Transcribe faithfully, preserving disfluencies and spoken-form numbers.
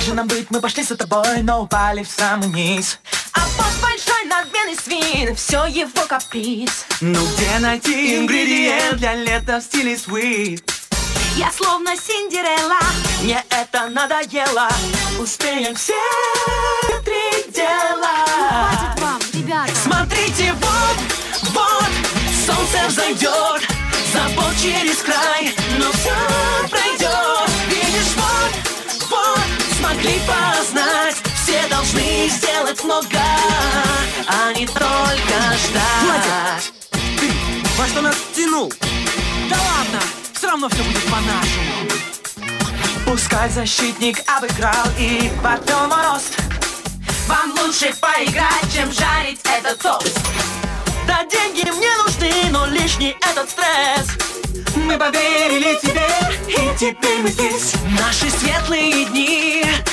же нам быть? Мы пошли за тобой, но упали в самый низ. А босс большой надменный свин, все его каприз. Ну где найти ингредиент для лета в стиле sweet? Я словно Синдерелла, мне это надоело. Успеем все три дела. Хватит вам, ребята. Смотрите, вот, вот, солнце взойдет, забот через край, но все пройдет. Видишь, вот, вот, смогли познать, все должны сделать много, а не только ждать. Владя, ты во что нас втянул? Да ладно, все равно все будет по-нашему. Пускай защитник обыграл и подвел мой рост. Вам лучше поиграть, чем жарить этот тост. Да деньги мне нужны, но лишний этот стресс. Мы поверили тебе, и теперь мы здесь. Наши светлые дни